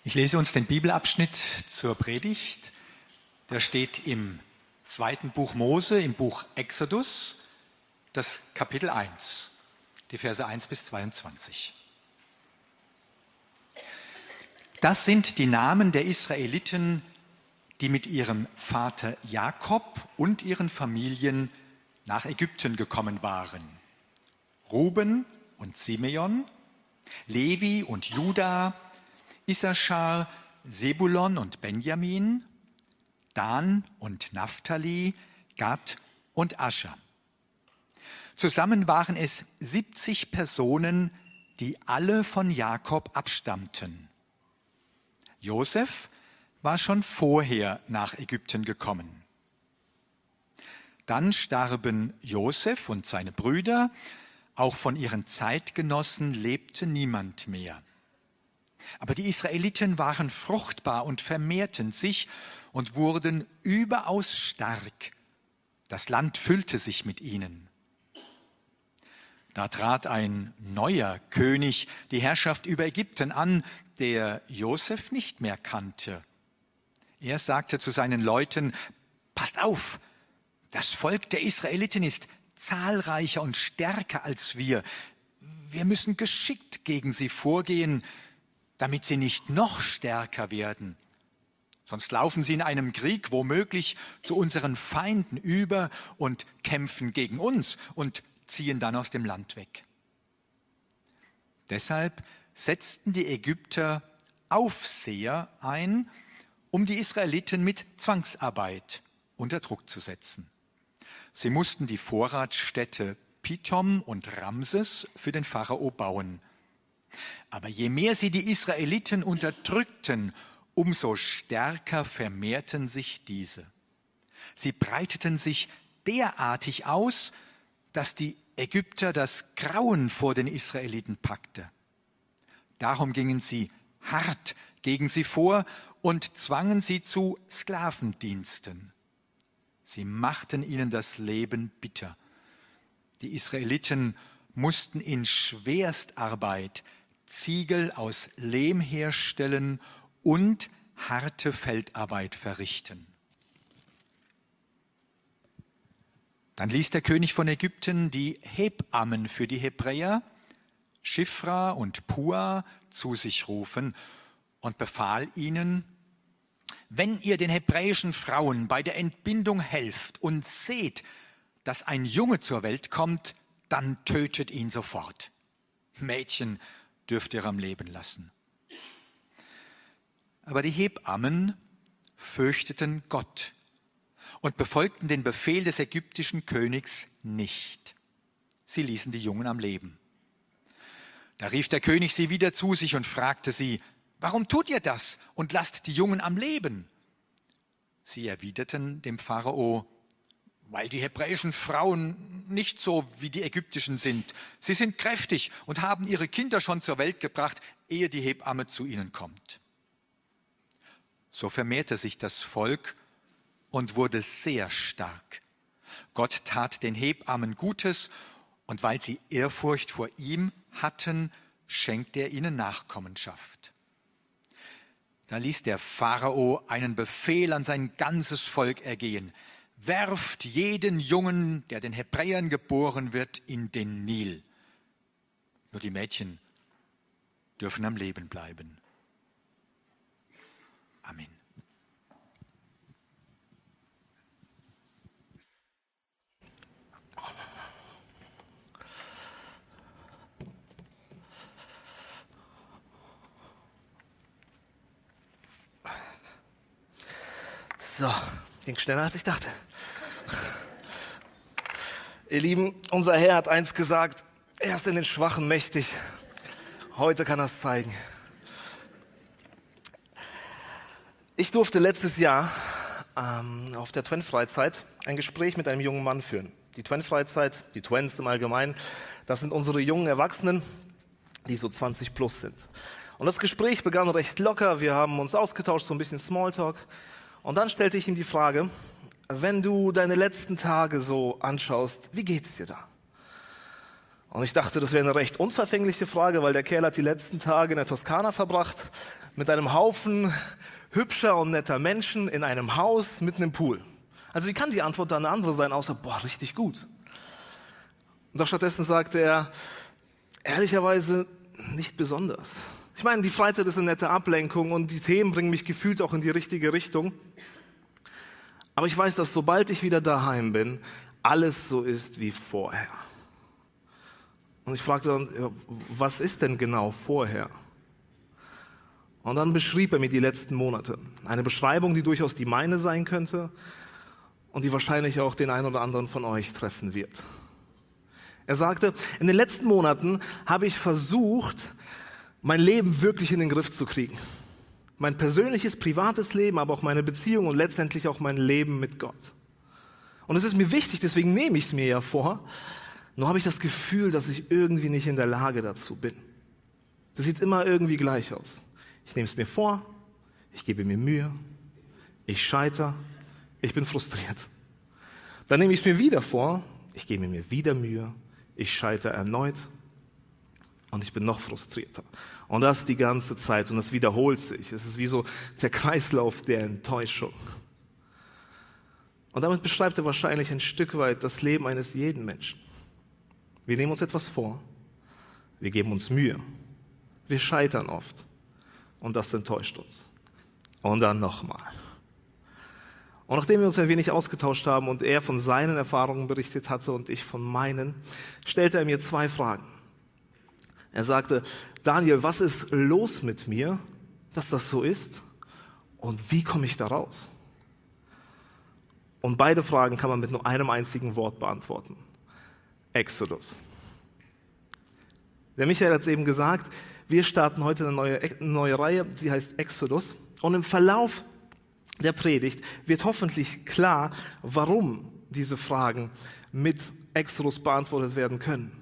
Ich lese uns den Bibelabschnitt zur Predigt. Der steht im 2. Buch Mose, im Buch Exodus, das Kapitel 1, die Verse 1 bis 22. Das sind die Namen der Israeliten, die mit ihrem Vater Jakob und ihren Familien nach Ägypten gekommen waren. Ruben und Simeon, Levi und Juda, Issaschar, Sebulon und Benjamin, Dan und Naphtali, Gad und Ascher. Zusammen waren es 70 Personen, die alle von Jakob abstammten. Josef war schon vorher nach Ägypten gekommen. Dann starben Josef und seine Brüder, auch von ihren Zeitgenossen lebte niemand mehr. Aber die Israeliten waren fruchtbar und vermehrten sich und wurden überaus stark. Das Land füllte sich mit ihnen. Da trat ein neuer König die Herrschaft über Ägypten an, der Josef nicht mehr kannte. Er sagte zu seinen Leuten: Passt auf, das Volk der Israeliten ist zahlreicher und stärker als wir. Wir müssen geschickt gegen sie vorgehen, damit sie nicht noch stärker werden. Sonst laufen sie in einem Krieg womöglich zu unseren Feinden über und kämpfen gegen uns und ziehen dann aus dem Land weg. Deshalb setzten die Ägypter Aufseher ein, um die Israeliten mit Zwangsarbeit unter Druck zu setzen. Sie mussten die Vorratsstädte Pithom und Ramses für den Pharao bauen. Aber je mehr sie die Israeliten unterdrückten, umso stärker vermehrten sich diese. Sie breiteten sich derartig aus, dass die Ägypter das Grauen vor den Israeliten packte. Darum gingen sie hart gegen sie vor und zwangen sie zu Sklavendiensten. Sie machten ihnen das Leben bitter. Die Israeliten mussten in Schwerstarbeit Ziegel aus Lehm herstellen und harte Feldarbeit verrichten. Dann ließ der König von Ägypten die Hebammen für die Hebräer, Schifra und Pua, zu sich rufen und befahl ihnen: Wenn ihr den hebräischen Frauen bei der Entbindung helft und seht, dass ein Junge zur Welt kommt, dann tötet ihn sofort. Mädchen dürft ihr am Leben lassen. Aber die Hebammen fürchteten Gott und befolgten den Befehl des ägyptischen Königs nicht. Sie ließen die Jungen am Leben. Da rief der König sie wieder zu sich und fragte sie: Warum tut ihr das und lasst die Jungen am Leben? Sie erwiderten dem Pharao: Weil die hebräischen Frauen nicht so wie die ägyptischen sind. Sie sind kräftig und haben ihre Kinder schon zur Welt gebracht, ehe die Hebamme zu ihnen kommt. So vermehrte sich das Volk und wurde sehr stark. Gott tat den Hebammen Gutes, und weil sie Ehrfurcht vor ihm hatten, schenkte er ihnen Nachkommenschaft. Da ließ der Pharao einen Befehl an sein ganzes Volk ergehen: Werft jeden Jungen, der den Hebräern geboren wird, in den Nil. Nur die Mädchen dürfen am Leben bleiben. Amen. So, ging schneller als ich dachte. Ihr Lieben, unser Herr hat eins gesagt: Er ist in den Schwachen mächtig. Heute kann er es zeigen. Ich durfte letztes Jahr auf der Twen-Freizeit ein Gespräch mit einem jungen Mann führen. Die Twen-Freizeit, die Twens im Allgemeinen, das sind unsere jungen Erwachsenen, die so 20 plus sind. Und das Gespräch begann recht locker. Wir haben uns ausgetauscht, so ein bisschen Smalltalk. Und dann stellte ich ihm die Frage: Wenn du deine letzten Tage so anschaust, wie geht's dir da? Und ich dachte, das wäre eine recht unverfängliche Frage, weil der Kerl hat die letzten Tage in der Toskana verbracht, mit einem Haufen hübscher und netter Menschen in einem Haus mitten im Pool. Also wie kann die Antwort dann eine andere sein, außer, boah, richtig gut. Und doch stattdessen sagte er, ehrlicherweise nicht besonders. Ich meine, die Freizeit ist eine nette Ablenkung und die Themen bringen mich gefühlt auch in die richtige Richtung. Aber ich weiß, dass sobald ich wieder daheim bin, alles so ist wie vorher. Und ich fragte dann, was ist denn genau vorher? Und dann beschrieb er mir die letzten Monate. Eine Beschreibung, die durchaus die meine sein könnte und die wahrscheinlich auch den einen oder anderen von euch treffen wird. Er sagte, in den letzten Monaten habe ich versucht, mein Leben wirklich in den Griff zu kriegen. Mein persönliches, privates Leben, aber auch meine Beziehung und letztendlich auch mein Leben mit Gott. Und es ist mir wichtig, deswegen nehme ich es mir ja vor, nur habe ich das Gefühl, dass ich irgendwie nicht in der Lage dazu bin. Das sieht immer irgendwie gleich aus. Ich nehme es mir vor, ich gebe mir Mühe, ich scheitere, ich bin frustriert. Dann nehme ich es mir wieder vor, ich gebe mir wieder Mühe, ich scheitere erneut und ich bin noch frustrierter. Und das die ganze Zeit und das wiederholt sich. Es ist wie so der Kreislauf der Enttäuschung. Und damit beschreibt er wahrscheinlich ein Stück weit das Leben eines jeden Menschen. Wir nehmen uns etwas vor, wir geben uns Mühe, wir scheitern oft und das enttäuscht uns. Und dann nochmal. Und nachdem wir uns ein wenig ausgetauscht haben und er von seinen Erfahrungen berichtet hatte und ich von meinen, stellte er mir 2 Fragen. Er sagte, Daniel, was ist los mit mir, dass das so ist und wie komme ich da raus? Und beide Fragen kann man mit nur einem einzigen Wort beantworten. Exodus. Der Michael hat es eben gesagt, wir starten heute eine neue Reihe, sie heißt Exodus. Und im Verlauf der Predigt wird hoffentlich klar, warum diese Fragen mit Exodus beantwortet werden können.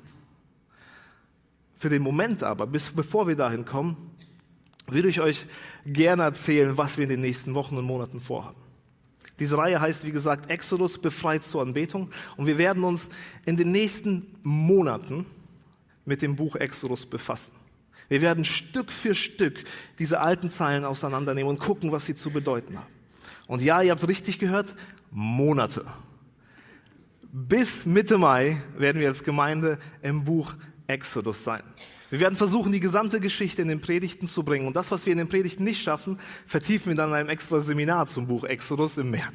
Für den Moment aber, bevor wir dahin kommen, würde ich euch gerne erzählen, was wir in den nächsten Wochen und Monaten vorhaben. Diese Reihe heißt, wie gesagt, Exodus befreit zur Anbetung. Und wir werden uns in den nächsten Monaten mit dem Buch Exodus befassen. Wir werden Stück für Stück diese alten Zeilen auseinandernehmen und gucken, was sie zu bedeuten haben. Und ja, ihr habt richtig gehört, Monate. Bis Mitte Mai werden wir als Gemeinde im Buch Exodus sein. Wir werden versuchen, die gesamte Geschichte in den Predigten zu bringen. Und das, was wir in den Predigten nicht schaffen, vertiefen wir dann in einem extra Seminar zum Buch Exodus im März.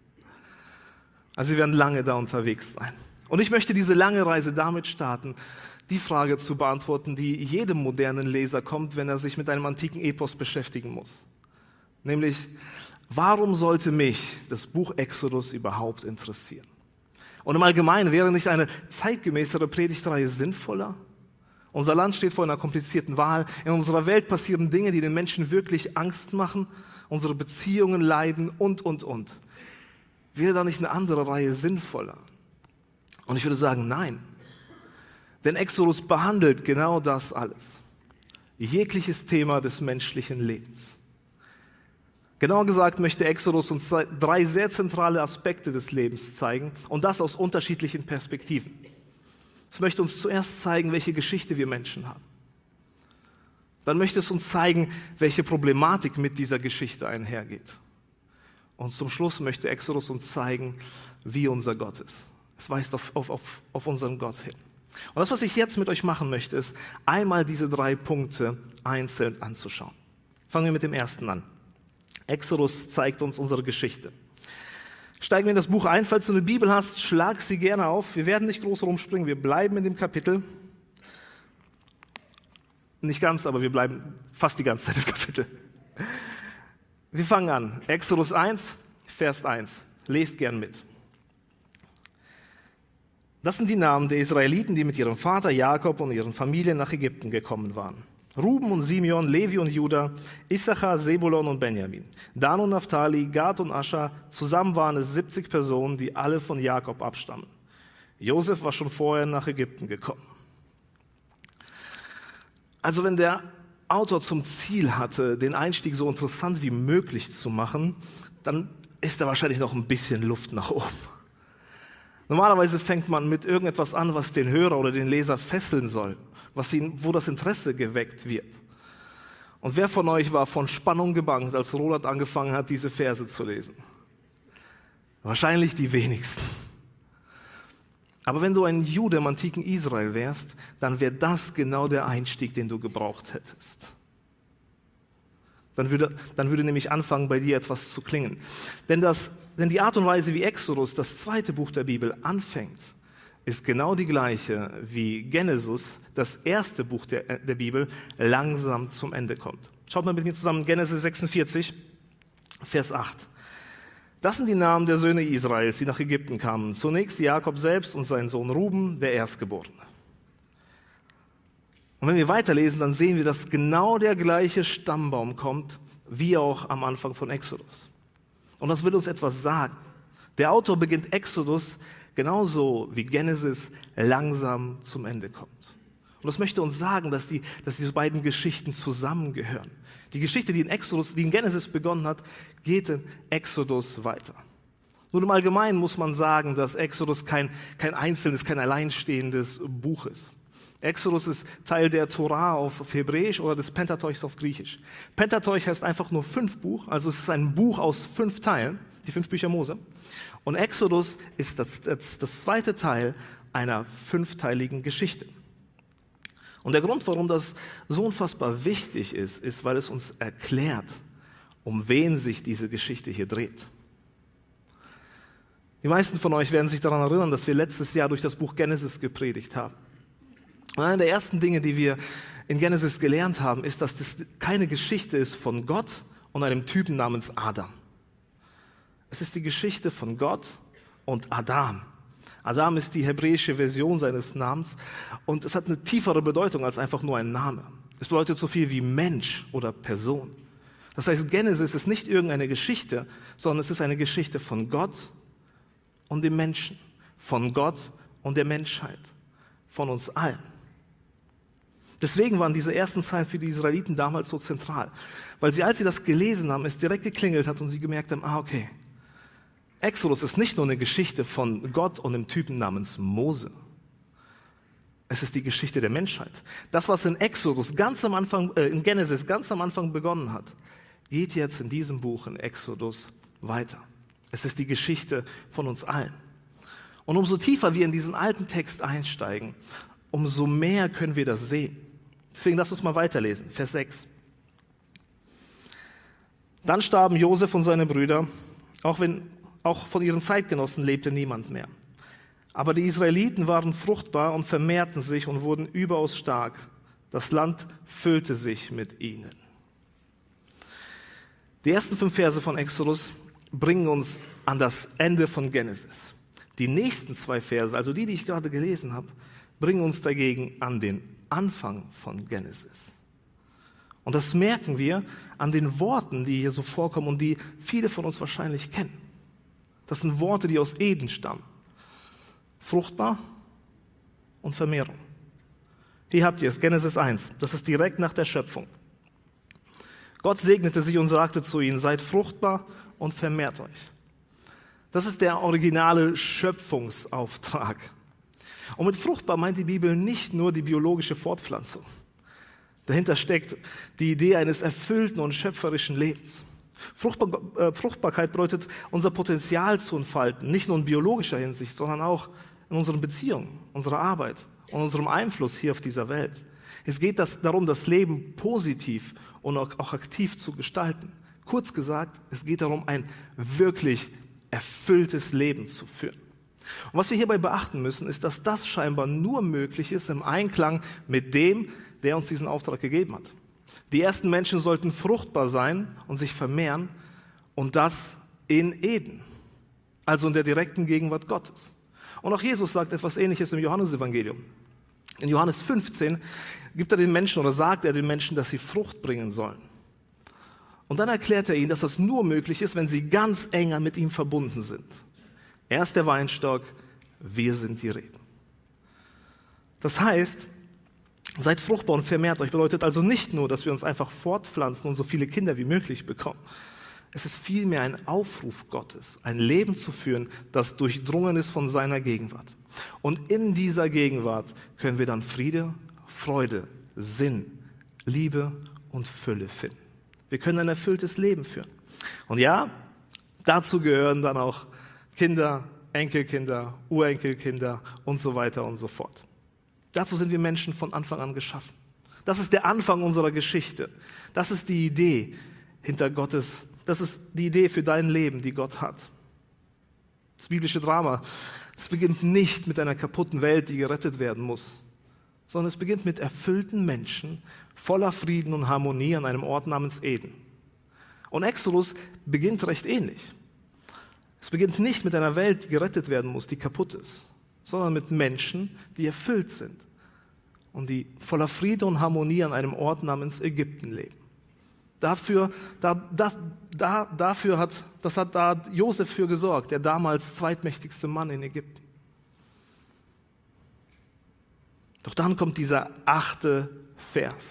Also wir werden lange da unterwegs sein. Und ich möchte diese lange Reise damit starten, die Frage zu beantworten, die jedem modernen Leser kommt, wenn er sich mit einem antiken Epos beschäftigen muss. Nämlich, warum sollte mich das Buch Exodus überhaupt interessieren? Und im Allgemeinen wäre nicht eine zeitgemäßere Predigtreihe sinnvoller? Unser Land steht vor einer komplizierten Wahl. In unserer Welt passieren Dinge, die den Menschen wirklich Angst machen. Unsere Beziehungen leiden und. Wäre da nicht eine andere Reihe sinnvoller? Und ich würde sagen, nein. Denn Exodus behandelt genau das alles. Jegliches Thema des menschlichen Lebens. Genauer gesagt möchte Exodus uns 3 sehr zentrale Aspekte des Lebens zeigen und das aus unterschiedlichen Perspektiven. Es möchte uns zuerst zeigen, welche Geschichte wir Menschen haben. Dann möchte es uns zeigen, welche Problematik mit dieser Geschichte einhergeht. Und zum Schluss möchte Exodus uns zeigen, wie unser Gott ist. Es weist auf unseren Gott hin. Und das, was ich jetzt mit euch machen möchte, ist, einmal diese 3 Punkte einzeln anzuschauen. Fangen wir mit dem ersten an. Exodus zeigt uns unsere Geschichte. Steigen wir in das Buch ein. Falls du eine Bibel hast, schlag sie gerne auf. Wir werden nicht groß rumspringen, wir bleiben in dem Kapitel. Nicht ganz, aber wir bleiben fast die ganze Zeit im Kapitel. Wir fangen an. Exodus 1, Vers 1. Lest gern mit. Das sind die Namen der Israeliten, die mit ihrem Vater Jakob und ihren Familien nach Ägypten gekommen waren. Ruben und Simeon, Levi und Juda, Issachar, Sebulon und Benjamin, Dan und Naphtali, Gad und Ascher, zusammen waren es 70 Personen, die alle von Jakob abstammen. Josef war schon vorher nach Ägypten gekommen. Also wenn der Autor zum Ziel hatte, den Einstieg so interessant wie möglich zu machen, dann ist da wahrscheinlich noch ein bisschen Luft nach oben. Normalerweise fängt man mit irgendetwas an, was den Hörer oder den Leser fesseln soll, wo das Interesse geweckt wird. Und wer von euch war von Spannung gebannt, als Roland angefangen hat, diese Verse zu lesen? Wahrscheinlich die wenigsten. Aber wenn du ein Jude im antiken Israel wärst, dann wäre das genau der Einstieg, den du gebraucht hättest. Dann würde nämlich anfangen, bei dir etwas zu klingen. Denn die Art und Weise, wie Exodus, das zweite Buch der Bibel, anfängt, ist genau die gleiche, wie Genesis, das erste Buch der Bibel, langsam zum Ende kommt. Schaut mal mit mir zusammen, Genesis 46, Vers 8. Das sind die Namen der Söhne Israels, die nach Ägypten kamen. Zunächst Jakob selbst und sein Sohn Ruben, der Erstgeborene. Und wenn wir weiterlesen, dann sehen wir, dass genau der gleiche Stammbaum kommt, wie auch am Anfang von Exodus. Und das will uns etwas sagen. Der Autor beginnt Exodus genauso wie Genesis langsam zum Ende kommt. Und das möchte uns sagen, dass diese beiden Geschichten zusammengehören. Die Geschichte, die in Genesis begonnen hat, geht in Exodus weiter. Nur im Allgemeinen muss man sagen, dass Exodus kein einzelnes, kein alleinstehendes Buch ist. Exodus ist Teil der Torah auf Hebräisch oder des Pentateuchs auf Griechisch. Pentateuch heißt einfach nur 5 Buch, also es ist ein Buch aus 5 Teilen, die 5 Bücher Mose. Und Exodus ist das zweite Teil einer 5-teiligen Geschichte. Und der Grund, warum das so unfassbar wichtig ist, weil es uns erklärt, um wen sich diese Geschichte hier dreht. Die meisten von euch werden sich daran erinnern, dass wir letztes Jahr durch das Buch Genesis gepredigt haben. Und eine der ersten Dinge, die wir in Genesis gelernt haben, ist, dass das keine Geschichte ist von Gott und einem Typen namens Adam. Es ist die Geschichte von Gott und Adam. Adam ist die hebräische Version seines Namens und es hat eine tiefere Bedeutung als einfach nur ein Name. Es bedeutet so viel wie Mensch oder Person. Das heißt, Genesis ist nicht irgendeine Geschichte, sondern es ist eine Geschichte von Gott und dem Menschen, von Gott und der Menschheit, von uns allen. Deswegen waren diese ersten Zeilen für die Israeliten damals so zentral, weil sie, als sie das gelesen haben, es direkt geklingelt hat und sie gemerkt haben, okay, Exodus ist nicht nur eine Geschichte von Gott und einem Typen namens Mose. Es ist die Geschichte der Menschheit. Das, was in in Genesis ganz am Anfang begonnen hat, geht jetzt in diesem Buch, in Exodus, weiter. Es ist die Geschichte von uns allen. Und umso tiefer wir in diesen alten Text einsteigen, umso mehr können wir das sehen. Deswegen lasst uns mal weiterlesen, Vers 6. Dann starben Josef und seine Brüder, auch von ihren Zeitgenossen lebte niemand mehr. Aber die Israeliten waren fruchtbar und vermehrten sich und wurden überaus stark. Das Land füllte sich mit ihnen. Die ersten 5 Verse von Exodus bringen uns an das Ende von Genesis. Die nächsten 2 Verse, also die ich gerade gelesen habe, bringen uns dagegen an den Anfang von Genesis. Und das merken wir an den Worten, die hier so vorkommen und die viele von uns wahrscheinlich kennen. Das sind Worte, die aus Eden stammen. Fruchtbar und Vermehrung. Hier habt ihr es, Genesis 1. Das ist direkt nach der Schöpfung. Gott segnete sie und sagte zu ihnen, seid fruchtbar und vermehrt euch. Das ist der originale Schöpfungsauftrag. Und mit fruchtbar meint die Bibel nicht nur die biologische Fortpflanzung. Dahinter steckt die Idee eines erfüllten und schöpferischen Lebens. Fruchtbarkeit bedeutet, unser Potenzial zu entfalten, nicht nur in biologischer Hinsicht, sondern auch in unseren Beziehungen, unserer Arbeit und unserem Einfluss hier auf dieser Welt. Es geht darum, das Leben positiv und auch aktiv zu gestalten. Kurz gesagt, es geht darum, ein wirklich erfülltes Leben zu führen. Und was wir hierbei beachten müssen, ist, dass das scheinbar nur möglich ist im Einklang mit dem, der uns diesen Auftrag gegeben hat. Die ersten Menschen sollten fruchtbar sein und sich vermehren und das in Eden, also in der direkten Gegenwart Gottes. Und auch Jesus sagt etwas Ähnliches im Johannesevangelium. In Johannes 15 sagt er den Menschen, dass sie Frucht bringen sollen. Und dann erklärt er ihnen, dass das nur möglich ist, wenn sie ganz enger mit ihm verbunden sind. Er ist der Weinstock, wir sind die Reben. Das heißt, seid fruchtbar und vermehrt euch, bedeutet also nicht nur, dass wir uns einfach fortpflanzen und so viele Kinder wie möglich bekommen. Es ist vielmehr ein Aufruf Gottes, ein Leben zu führen, das durchdrungen ist von seiner Gegenwart. Und in dieser Gegenwart können wir dann Friede, Freude, Sinn, Liebe und Fülle finden. Wir können ein erfülltes Leben führen. Und ja, dazu gehören dann auch Kinder, Enkelkinder, Urenkelkinder und so weiter und so fort. Dazu sind wir Menschen von Anfang an geschaffen. Das ist der Anfang unserer Geschichte. Das ist die Idee hinter Gottes, das ist die Idee für dein Leben, die Gott hat. Das biblische Drama, es beginnt nicht mit einer kaputten Welt, die gerettet werden muss, sondern es beginnt mit erfüllten Menschen, voller Frieden und Harmonie an einem Ort namens Eden. Und Exodus beginnt recht ähnlich. Es beginnt nicht mit einer Welt, die gerettet werden muss, die kaputt ist, sondern mit Menschen, die erfüllt sind und die voller Friede und Harmonie an einem Ort namens Ägypten leben. Das hat da Josef für gesorgt, der damals zweitmächtigste Mann in Ägypten. Doch dann kommt dieser 8. Vers.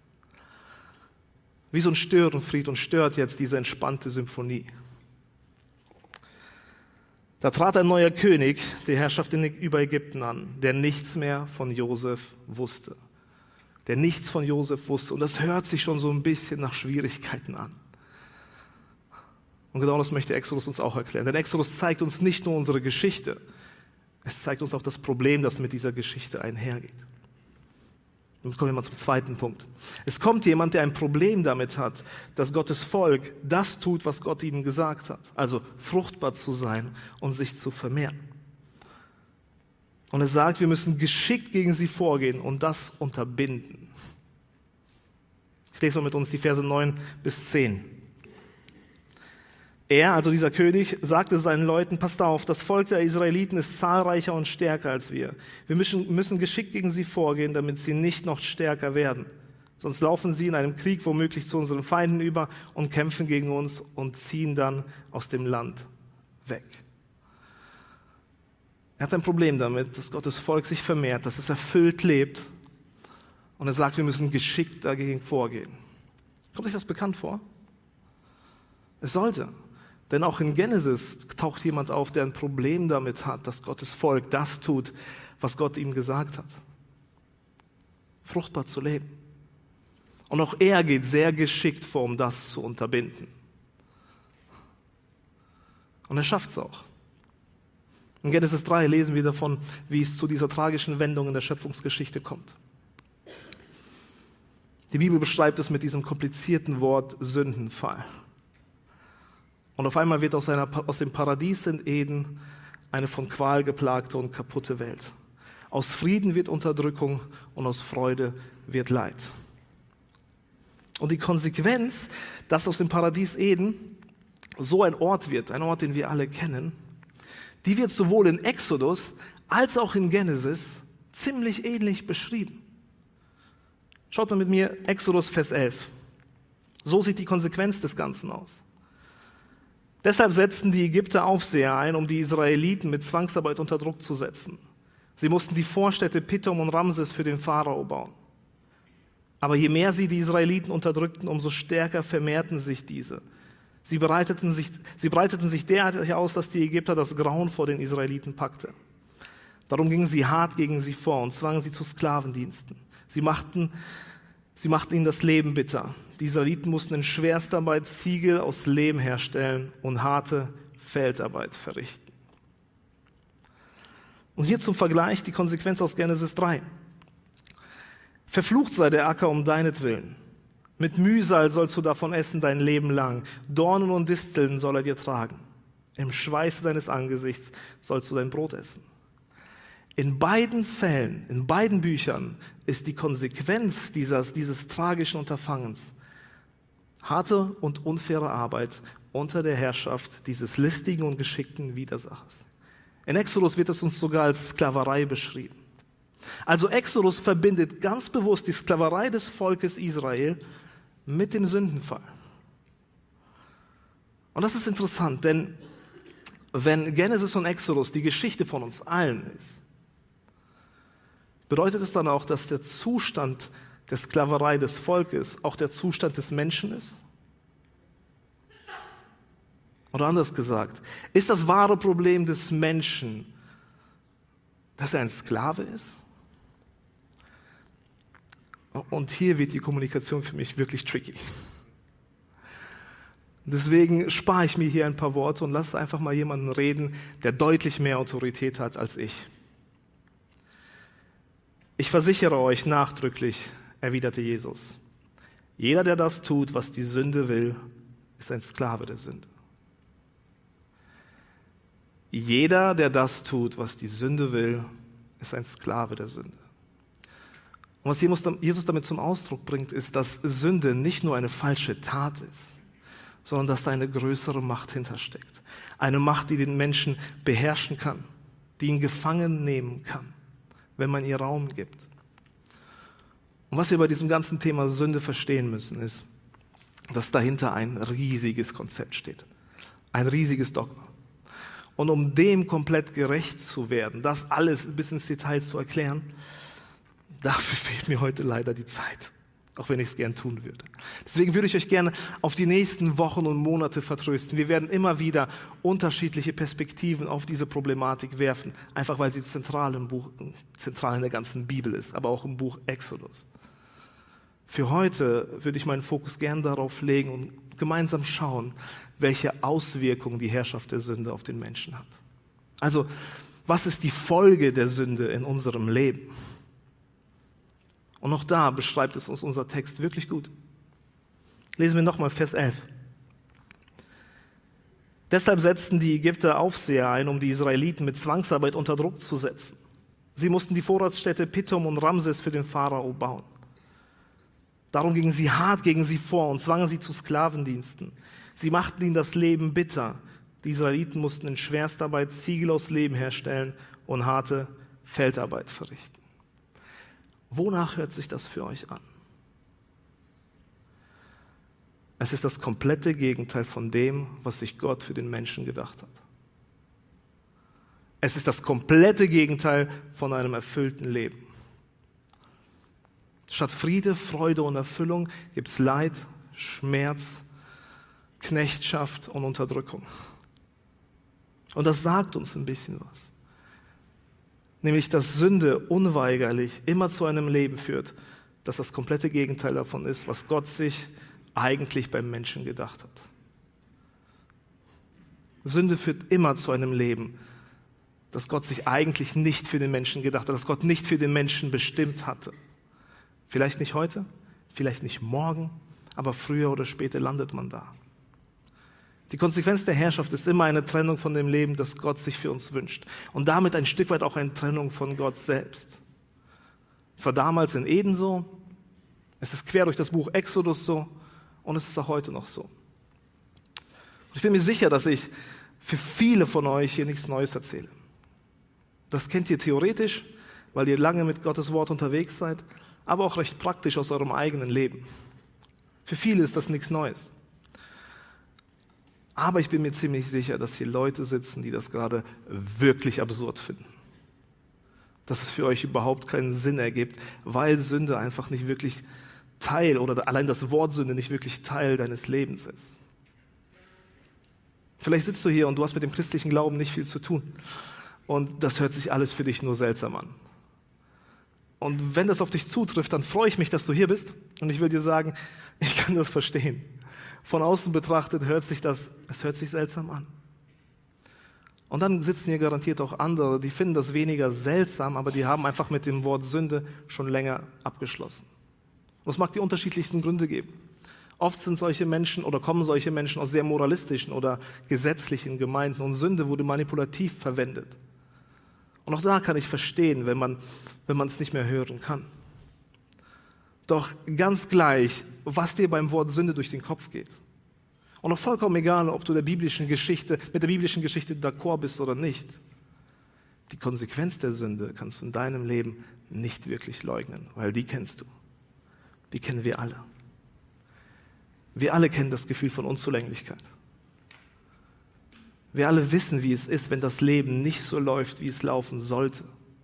Wie so ein Störenfried und stört jetzt diese entspannte Symphonie. Da trat ein neuer König die Herrschaft über Ägypten an, der nichts mehr von Josef wusste. Und das hört sich schon so ein bisschen nach Schwierigkeiten an. Und genau das möchte Exodus uns auch erklären. Denn Exodus zeigt uns nicht nur unsere Geschichte, es zeigt uns auch das Problem, das mit dieser Geschichte einhergeht. Und kommen wir mal zum zweiten Punkt. Es kommt jemand, der ein Problem damit hat, dass Gottes Volk das tut, was Gott ihnen gesagt hat. Also fruchtbar zu sein und sich zu vermehren. Und er sagt, wir müssen geschickt gegen sie vorgehen und das unterbinden. Ich lese mal mit uns die Verse 9 bis 10. Er, also dieser König, sagte seinen Leuten, passt auf, das Volk der Israeliten ist zahlreicher und stärker als wir. Wir müssen geschickt gegen sie vorgehen, damit sie nicht noch stärker werden. Sonst laufen sie in einem Krieg womöglich zu unseren Feinden über und kämpfen gegen uns und ziehen dann aus dem Land weg. Er hat ein Problem damit, dass Gottes Volk sich vermehrt, dass es erfüllt lebt. Und er sagt, wir müssen geschickt dagegen vorgehen. Kommt euch das bekannt vor? Es sollte. Denn auch in Genesis taucht jemand auf, der ein Problem damit hat, dass Gottes Volk das tut, was Gott ihm gesagt hat. Fruchtbar zu leben. Und auch er geht sehr geschickt vor, um das zu unterbinden. Und er schafft es auch. In Genesis 3 lesen wir davon, wie es zu dieser tragischen Wendung in der Schöpfungsgeschichte kommt. Die Bibel beschreibt es mit diesem komplizierten Wort Sündenfall. Und auf einmal wird aus dem Paradies in Eden eine von Qual geplagte und kaputte Welt. Aus Frieden wird Unterdrückung und aus Freude wird Leid. Und die Konsequenz, dass aus dem Paradies Eden so ein Ort wird, ein Ort, den wir alle kennen, die wird sowohl in Exodus als auch in Genesis ziemlich ähnlich beschrieben. Schaut mal mit mir Exodus Vers 11. So sieht die Konsequenz des Ganzen aus. Deshalb setzten die Ägypter Aufseher ein, um die Israeliten mit Zwangsarbeit unter Druck zu setzen. Sie mussten die Vorstädte Pithom und Ramses für den Pharao bauen. Aber je mehr sie die Israeliten unterdrückten, umso stärker vermehrten sich diese. Sie breiteten sich derartig aus, dass die Ägypter das Grauen vor den Israeliten packte. Darum gingen sie hart gegen sie vor und zwangen sie zu Sklavendiensten. Sie machten ihnen das Leben bitter. Die Israeliten mussten in Schwerstarbeit Ziegel aus Lehm herstellen und harte Feldarbeit verrichten. Und hier zum Vergleich die Konsequenz aus Genesis 3. Verflucht sei der Acker um deinetwillen. Mit Mühsal sollst du davon essen dein Leben lang. Dornen und Disteln soll er dir tragen. Im Schweiße deines Angesichts sollst du dein Brot essen. In beiden Fällen, in beiden Büchern ist die Konsequenz dieses tragischen Unterfangens harte und unfaire Arbeit unter der Herrschaft dieses listigen und geschickten Widersachers. In Exodus wird es uns sogar als Sklaverei beschrieben. Also Exodus verbindet ganz bewusst die Sklaverei des Volkes Israel mit dem Sündenfall. Und das ist interessant, denn wenn Genesis und Exodus die Geschichte von uns allen ist, bedeutet es dann auch, dass der Zustand der Sklaverei des Volkes auch der Zustand des Menschen ist? Oder anders gesagt, ist das wahre Problem des Menschen, dass er ein Sklave ist? Und hier wird die Kommunikation für mich wirklich tricky. Deswegen spare ich mir hier ein paar Worte und lasse einfach mal jemanden reden, der deutlich mehr Autorität hat als ich. Ich versichere euch nachdrücklich, erwiderte Jesus, jeder, der das tut, was die Sünde will, ist ein Sklave der Sünde. Jeder, der das tut, was die Sünde will, ist ein Sklave der Sünde. Und was Jesus damit zum Ausdruck bringt, ist, dass Sünde nicht nur eine falsche Tat ist, sondern dass da eine größere Macht hintersteckt. Eine Macht, die den Menschen beherrschen kann, die ihn gefangen nehmen kann, wenn man ihr Raum gibt. Und was wir bei diesem ganzen Thema Sünde verstehen müssen, ist, dass dahinter ein riesiges Konzept steht. Ein riesiges Dogma. Und um dem komplett gerecht zu werden, das alles bis ins Detail zu erklären, dafür fehlt mir heute leider die Zeit. Auch wenn ich es gern tun würde. Deswegen würde ich euch gerne auf die nächsten Wochen und Monate vertrösten. Wir werden immer wieder unterschiedliche Perspektiven auf diese Problematik werfen. Einfach weil sie zentral in der ganzen Bibel ist, aber auch im Buch Exodus. Für heute würde ich meinen Fokus gern darauf legen und gemeinsam schauen, welche Auswirkungen die Herrschaft der Sünde auf den Menschen hat. Also, was ist die Folge der Sünde in unserem Leben? Und auch da beschreibt es uns unser Text wirklich gut. Lesen wir nochmal Vers 11. Deshalb setzten die Ägypter Aufseher ein, um die Israeliten mit Zwangsarbeit unter Druck zu setzen. Sie mussten die Vorratsstädte Pithom und Ramses für den Pharao bauen. Darum gingen sie hart gegen sie vor und zwangen sie zu Sklavendiensten. Sie machten ihnen das Leben bitter. Die Israeliten mussten in Schwerstarbeit Ziegel aus Lehm herstellen und harte Feldarbeit verrichten. Wonach hört sich das für euch an? Es ist das komplette Gegenteil von dem, was sich Gott für den Menschen gedacht hat. Es ist das komplette Gegenteil von einem erfüllten Leben. Statt Friede, Freude und Erfüllung gibt es Leid, Schmerz, Knechtschaft und Unterdrückung. Und das sagt uns ein bisschen was. Nämlich, dass Sünde unweigerlich immer zu einem Leben führt, das das komplette Gegenteil davon ist, was Gott sich eigentlich beim Menschen gedacht hat. Sünde führt immer zu einem Leben, das Gott sich eigentlich nicht für den Menschen gedacht hat, das Gott nicht für den Menschen bestimmt hatte. Vielleicht nicht heute, vielleicht nicht morgen, aber früher oder später landet man da. Die Konsequenz der Herrschaft ist immer eine Trennung von dem Leben, das Gott sich für uns wünscht. Und damit ein Stück weit auch eine Trennung von Gott selbst. Es war damals in Eden so, es ist quer durch das Buch Exodus so und es ist auch heute noch so. Und ich bin mir sicher, dass ich für viele von euch hier nichts Neues erzähle. Das kennt ihr theoretisch, weil ihr lange mit Gottes Wort unterwegs seid, aber auch recht praktisch aus eurem eigenen Leben. Für viele ist das nichts Neues. Aber ich bin mir ziemlich sicher, dass hier Leute sitzen, die das gerade wirklich absurd finden. Dass es für euch überhaupt keinen Sinn ergibt, weil Sünde einfach nicht wirklich Teil oder allein das Wort Sünde nicht wirklich Teil deines Lebens ist. Vielleicht sitzt du hier und du hast mit dem christlichen Glauben nicht viel zu tun. Und das hört sich alles für dich nur seltsam an. Und wenn das auf dich zutrifft, dann freue ich mich, dass du hier bist. Und ich will dir sagen, ich kann das verstehen. Von außen betrachtet es hört sich seltsam an. Und dann sitzen hier garantiert auch andere, die finden das weniger seltsam, aber die haben einfach mit dem Wort Sünde schon länger abgeschlossen. Und es mag die unterschiedlichsten Gründe geben. Oft sind solche Menschen oder kommen solche Menschen aus sehr moralistischen oder gesetzlichen Gemeinden und Sünde wurde manipulativ verwendet. Und auch da kann ich verstehen, wenn man es nicht mehr hören kann. Doch ganz gleich, was dir beim Wort Sünde durch den Kopf geht. Und auch vollkommen egal, ob du mit der biblischen Geschichte d'accord bist oder nicht. Die Konsequenz der Sünde kannst du in deinem Leben nicht wirklich leugnen, weil die kennst du. Die kennen wir alle. Wir alle kennen das Gefühl von Unzulänglichkeit. Wir alle wissen, wie es ist, wenn das Leben nicht so läuft, wie es laufen sollte.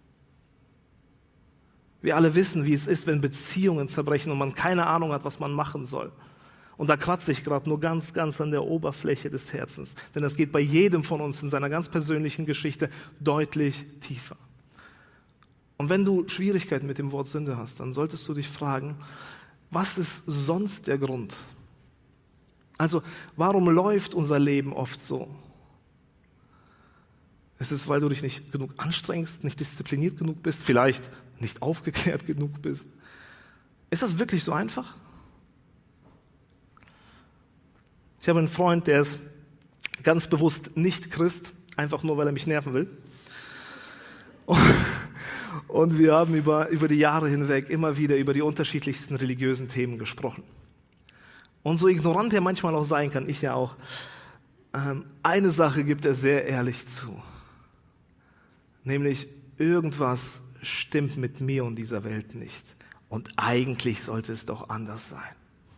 Wir alle wissen, wie es ist, wenn Beziehungen zerbrechen und man keine Ahnung hat, was man machen soll. Und da kratze ich gerade nur ganz, ganz an der Oberfläche des Herzens. Denn das geht bei jedem von uns in seiner ganz persönlichen Geschichte deutlich tiefer. Und wenn du Schwierigkeiten mit dem Wort Sünde hast, dann solltest du dich fragen, was ist sonst der Grund? Also, warum läuft unser Leben oft so? Ist es, weil du dich nicht genug anstrengst, nicht diszipliniert genug bist, vielleicht nicht aufgeklärt genug bist? Ist das wirklich so einfach? Ich habe einen Freund, der ist ganz bewusst nicht Christ, einfach nur, weil er mich nerven will. Und wir haben über die Jahre hinweg immer wieder über die unterschiedlichsten religiösen Themen gesprochen. Und so ignorant er manchmal auch sein kann, ich ja auch, eine Sache gibt er sehr ehrlich zu. Nämlich, irgendwas stimmt mit mir und dieser Welt nicht. Und eigentlich sollte es doch anders sein.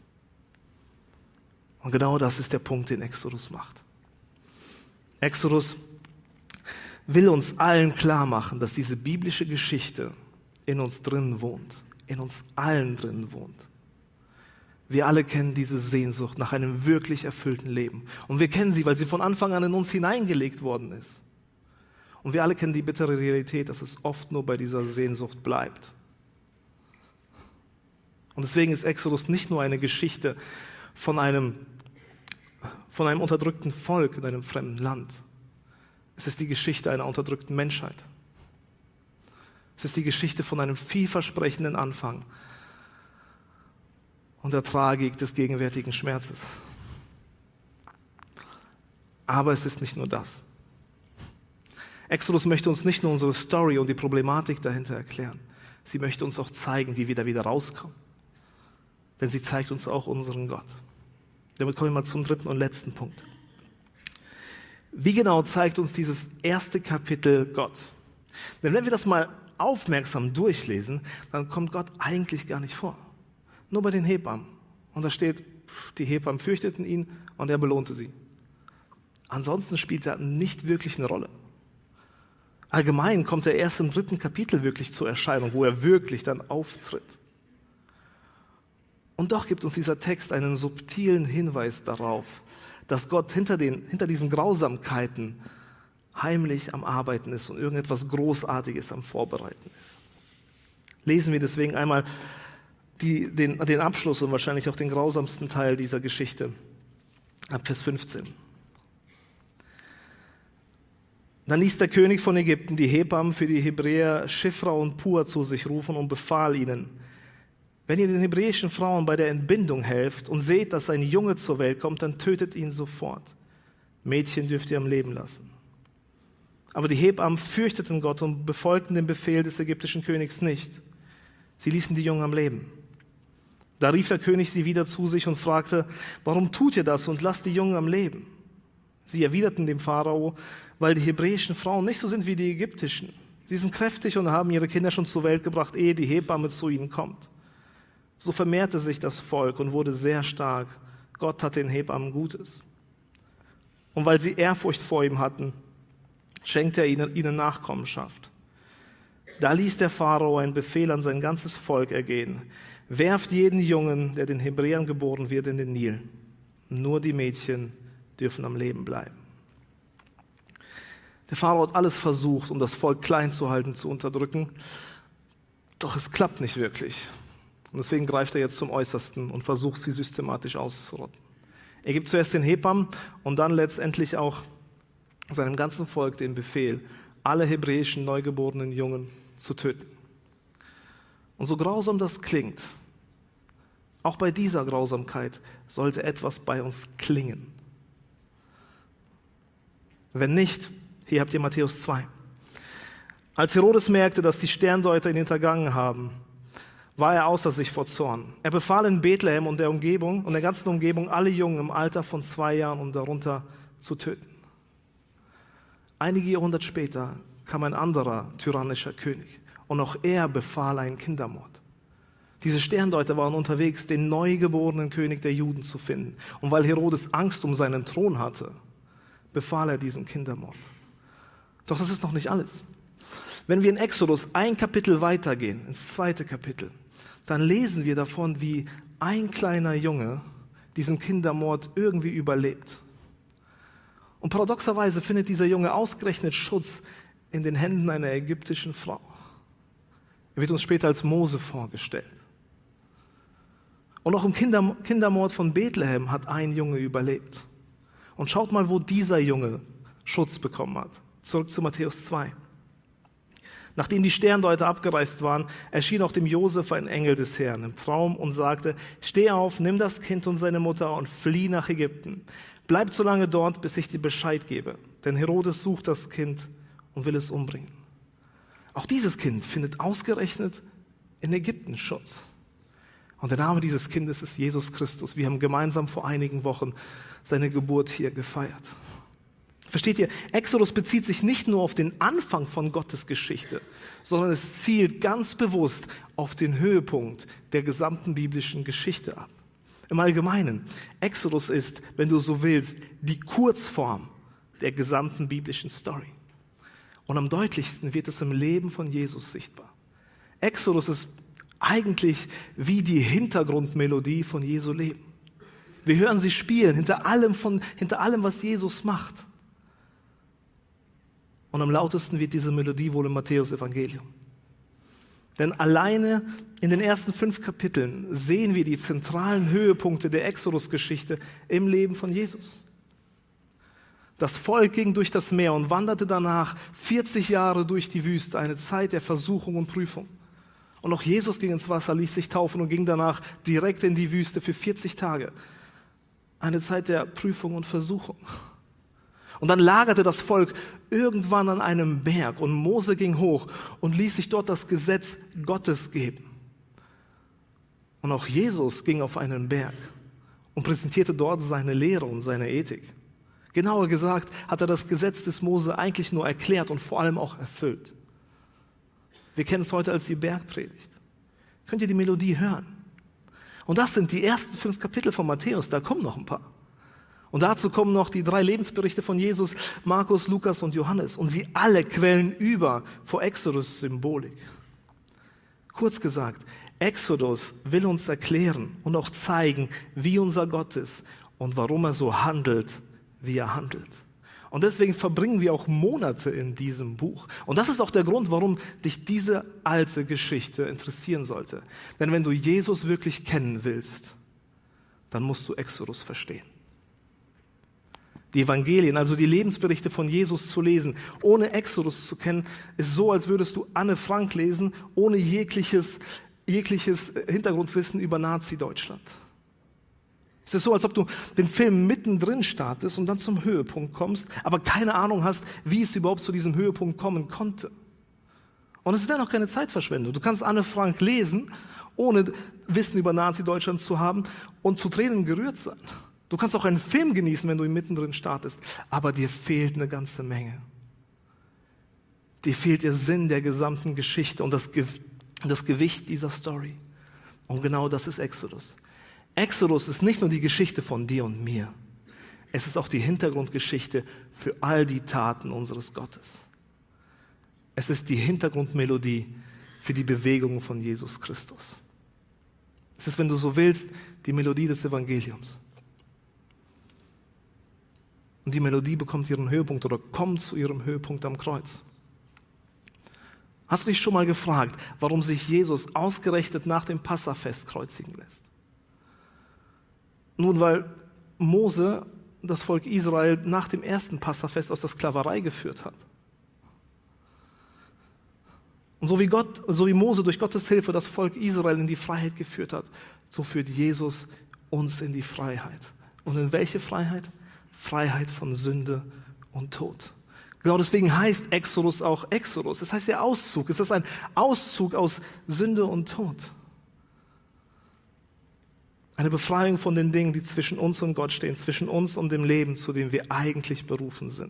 Und genau das ist der Punkt, den Exodus macht. Exodus will uns allen klar machen, dass diese biblische Geschichte in uns drin wohnt, in uns allen drin wohnt. Wir alle kennen diese Sehnsucht nach einem wirklich erfüllten Leben. Und wir kennen sie, weil sie von Anfang an in uns hineingelegt worden ist. Und wir alle kennen die bittere Realität, dass es oft nur bei dieser Sehnsucht bleibt. Und deswegen ist Exodus nicht nur eine Geschichte von einem unterdrückten Volk in einem fremden Land. Es ist die Geschichte einer unterdrückten Menschheit. Es ist die Geschichte von einem vielversprechenden Anfang und der Tragik des gegenwärtigen Schmerzes. Aber es ist nicht nur das. Exodus möchte uns nicht nur unsere Story und die Problematik dahinter erklären. Sie möchte uns auch zeigen, wie wir da wieder rauskommen. Denn sie zeigt uns auch unseren Gott. Damit kommen wir mal zum dritten und letzten Punkt. Wie genau zeigt uns dieses erste Kapitel Gott? Denn wenn wir das mal aufmerksam durchlesen, dann kommt Gott eigentlich gar nicht vor. Nur bei den Hebammen. Und da steht, die Hebammen fürchteten ihn und er belohnte sie. Ansonsten spielt er nicht wirklich eine Rolle. Allgemein kommt er erst im 3. Kapitel wirklich zur Erscheinung, wo er wirklich dann auftritt. Und doch gibt uns dieser Text einen subtilen Hinweis darauf, dass Gott hinter diesen Grausamkeiten heimlich am Arbeiten ist und irgendetwas Großartiges am Vorbereiten ist. Lesen wir deswegen einmal den Abschluss und wahrscheinlich auch den grausamsten Teil dieser Geschichte ab Vers 15. Dann ließ der König von Ägypten die Hebammen für die Hebräer Schifra und Pua zu sich rufen und befahl ihnen: Wenn ihr den hebräischen Frauen bei der Entbindung helft und seht, dass ein Junge zur Welt kommt, dann tötet ihn sofort. Mädchen dürft ihr am Leben lassen. Aber die Hebammen fürchteten Gott und befolgten den Befehl des ägyptischen Königs nicht. Sie ließen die Jungen am Leben. Da rief der König sie wieder zu sich und fragte: Warum tut ihr das und lasst die Jungen am Leben? Sie erwiderten dem Pharao: Weil die hebräischen Frauen nicht so sind wie die ägyptischen. Sie sind kräftig und haben ihre Kinder schon zur Welt gebracht, ehe die Hebamme zu ihnen kommt. So vermehrte sich das Volk und wurde sehr stark. Gott hat den Hebammen Gutes. Und weil sie Ehrfurcht vor ihm hatten, schenkte er ihnen Nachkommenschaft. Da ließ der Pharao einen Befehl an sein ganzes Volk ergehen: Werft jeden Jungen, der den Hebräern geboren wird, in den Nil. Nur die Mädchen dürfen am Leben bleiben. Der Pharao hat alles versucht, um das Volk klein zu halten, zu unterdrücken. Doch es klappt nicht wirklich. Und deswegen greift er jetzt zum Äußersten und versucht, sie systematisch auszurotten. Er gibt zuerst den Hebammen und dann letztendlich auch seinem ganzen Volk den Befehl, alle hebräischen neugeborenen Jungen zu töten. Und so grausam das klingt, auch bei dieser Grausamkeit sollte etwas bei uns klingen. Wenn nicht, hier habt ihr Matthäus 2. Als Herodes merkte, dass die Sterndeuter ihn hintergangen haben, war er außer sich vor Zorn. Er befahl in Bethlehem und der ganzen Umgebung, alle Jungen im Alter von 2 Jahren und darunter zu töten. Einige Jahrhunderte später kam ein anderer tyrannischer König und auch er befahl einen Kindermord. Diese Sterndeuter waren unterwegs, den neugeborenen König der Juden zu finden. Und weil Herodes Angst um seinen Thron hatte, befahl er diesen Kindermord. Doch das ist noch nicht alles. Wenn wir in Exodus ein Kapitel weitergehen, ins 2. Kapitel, dann lesen wir davon, wie ein kleiner Junge diesen Kindermord irgendwie überlebt. Und paradoxerweise findet dieser Junge ausgerechnet Schutz in den Händen einer ägyptischen Frau. Er wird uns später als Mose vorgestellt. Und auch im Kindermord von Bethlehem hat ein Junge überlebt. Und schaut mal, wo dieser Junge Schutz bekommen hat. Zurück zu Matthäus 2. Nachdem die Sterndeuter abgereist waren, erschien auch dem Josef ein Engel des Herrn im Traum und sagte: Steh auf, nimm das Kind und seine Mutter und flieh nach Ägypten. Bleib so lange dort, bis ich dir Bescheid gebe. Denn Herodes sucht das Kind und will es umbringen. Auch dieses Kind findet ausgerechnet in Ägypten Schutz. Und der Name dieses Kindes ist Jesus Christus. Wir haben gemeinsam vor einigen Wochen seine Geburt hier gefeiert. Versteht ihr? Exodus bezieht sich nicht nur auf den Anfang von Gottes Geschichte, sondern es zielt ganz bewusst auf den Höhepunkt der gesamten biblischen Geschichte ab. Im Allgemeinen, Exodus ist, wenn du so willst, die Kurzform der gesamten biblischen Story. Und am deutlichsten wird es im Leben von Jesus sichtbar. Exodus ist eigentlich wie die Hintergrundmelodie von Jesu Leben. Wir hören sie spielen, hinter allem, was Jesus macht. Und am lautesten wird diese Melodie wohl im Matthäus-Evangelium. Denn alleine in den ersten 5 Kapiteln sehen wir die zentralen Höhepunkte der Exodus-Geschichte im Leben von Jesus. Das Volk ging durch das Meer und wanderte danach 40 Jahre durch die Wüste, eine Zeit der Versuchung und Prüfung. Und auch Jesus ging ins Wasser, ließ sich taufen und ging danach direkt in die Wüste für 40 Tage. Eine Zeit der Prüfung und Versuchung. Und dann lagerte das Volk irgendwann an einem Berg und Mose ging hoch und ließ sich dort das Gesetz Gottes geben. Und auch Jesus ging auf einen Berg und präsentierte dort seine Lehre und seine Ethik. Genauer gesagt hat er das Gesetz des Mose eigentlich nur erklärt und vor allem auch erfüllt. Wir kennen es heute als die Bergpredigt. Könnt ihr die Melodie hören? Und das sind die ersten 5 Kapitel von Matthäus, da kommen noch ein paar. Und dazu kommen noch die 3 Lebensberichte von Jesus, Markus, Lukas und Johannes. Und sie alle quellen über vor Exodus-Symbolik. Kurz gesagt, Exodus will uns erklären und auch zeigen, wie unser Gott ist und warum er so handelt, wie er handelt. Und deswegen verbringen wir auch Monate in diesem Buch. Und das ist auch der Grund, warum dich diese alte Geschichte interessieren sollte. Denn wenn du Jesus wirklich kennen willst, dann musst du Exodus verstehen. Die Evangelien, also die Lebensberichte von Jesus zu lesen, ohne Exodus zu kennen, ist so, als würdest du Anne Frank lesen, ohne jegliches Hintergrundwissen über Nazi-Deutschland. Es ist so, als ob du den Film mittendrin startest und dann zum Höhepunkt kommst, aber keine Ahnung hast, wie es überhaupt zu diesem Höhepunkt kommen konnte. Und es ist ja noch keine Zeitverschwendung. Du kannst Anne Frank lesen, ohne Wissen über Nazi-Deutschland zu haben und zu Tränen gerührt sein. Du kannst auch einen Film genießen, wenn du ihn mittendrin startest, aber dir fehlt eine ganze Menge. Dir fehlt der Sinn der gesamten Geschichte und das Gewicht dieser Story. Und genau das ist Exodus. Exodus ist nicht nur die Geschichte von dir und mir. Es ist auch die Hintergrundgeschichte für all die Taten unseres Gottes. Es ist die Hintergrundmelodie für die Bewegungen von Jesus Christus. Es ist, wenn du so willst, die Melodie des Evangeliums. Und die Melodie bekommt ihren Höhepunkt oder kommt zu ihrem Höhepunkt am Kreuz. Hast du dich schon mal gefragt, warum sich Jesus ausgerechnet nach dem Passafest kreuzigen lässt? Nun, weil Mose das Volk Israel nach dem ersten Passafest aus der Sklaverei geführt hat. Und so wie Mose durch Gottes Hilfe das Volk Israel in die Freiheit geführt hat, so führt Jesus uns in die Freiheit. Und in welche Freiheit? Freiheit von Sünde und Tod. Genau deswegen heißt Exodus auch Exodus. Es heißt ja Auszug. Es ist ein Auszug aus Sünde und Tod. Eine Befreiung von den Dingen, die zwischen uns und Gott stehen, zwischen uns und dem Leben, zu dem wir eigentlich berufen sind.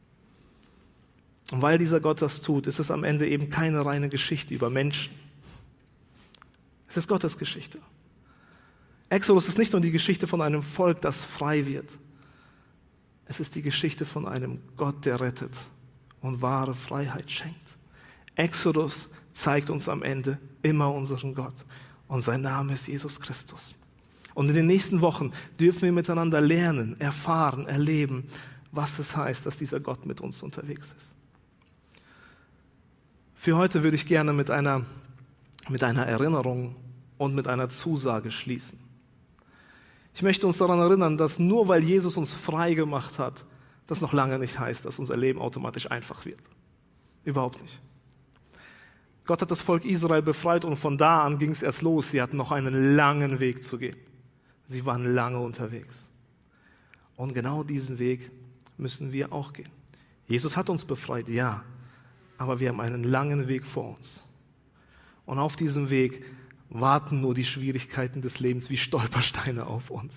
Und weil dieser Gott das tut, ist es am Ende eben keine reine Geschichte über Menschen. Es ist Gottes Geschichte. Exodus ist nicht nur die Geschichte von einem Volk, das frei wird. Es ist die Geschichte von einem Gott, der rettet und wahre Freiheit schenkt. Exodus zeigt uns am Ende immer unseren Gott. Und sein Name ist Jesus Christus. Und in den nächsten Wochen dürfen wir miteinander lernen, erfahren, erleben, was es heißt, dass dieser Gott mit uns unterwegs ist. Für heute würde ich gerne mit einer mit einer Erinnerung und mit einer Zusage schließen. Ich möchte uns daran erinnern, dass nur weil Jesus uns frei gemacht hat, das noch lange nicht heißt, dass unser Leben automatisch einfach wird. Überhaupt nicht. Gott hat das Volk Israel befreit und von da an ging es erst los. Sie hatten noch einen langen Weg zu gehen. Sie waren lange unterwegs. Und genau diesen Weg müssen wir auch gehen. Jesus hat uns befreit, ja, aber wir haben einen langen Weg vor uns. Und auf diesem Weg warten nur die Schwierigkeiten des Lebens wie Stolpersteine auf uns.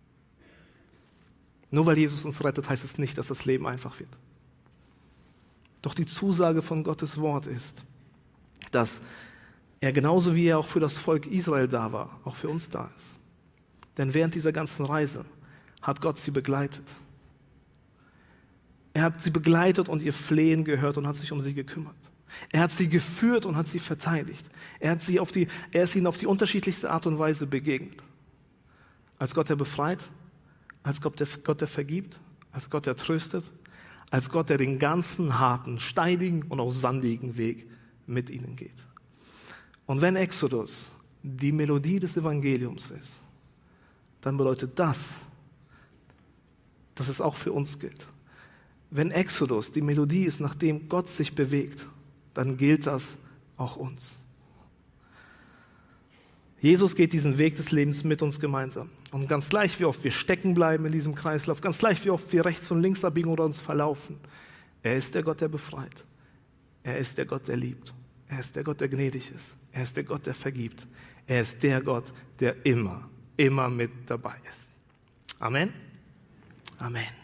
Nur weil Jesus uns rettet, heißt es nicht, dass das Leben einfach wird. Doch die Zusage von Gottes Wort ist, dass er genauso wie er auch für das Volk Israel da war, auch für uns da ist. Denn während dieser ganzen Reise hat Gott sie begleitet. Er hat sie begleitet und ihr Flehen gehört und hat sich um sie gekümmert. Er hat sie geführt und hat sie verteidigt. Er ist ihnen auf die unterschiedlichste Art und Weise begegnet. Als Gott, der befreit, als Gott, der vergibt, als Gott, der tröstet, als Gott, der den ganzen harten, steinigen und auch sandigen Weg mit ihnen geht. Und wenn Exodus die Melodie des Evangeliums ist, dann bedeutet das, dass es auch für uns gilt. Wenn Exodus die Melodie ist, nachdem Gott sich bewegt, dann gilt das auch uns. Jesus geht diesen Weg des Lebens mit uns gemeinsam. Und ganz gleich, wie oft wir stecken bleiben in diesem Kreislauf, ganz gleich, wie oft wir rechts und links abbiegen oder uns verlaufen, er ist der Gott, der befreit. Er ist der Gott, der liebt. Er ist der Gott, der gnädig ist. Er ist der Gott, der vergibt. Er ist der Gott, der immer mit dabei ist. Amen. Amen.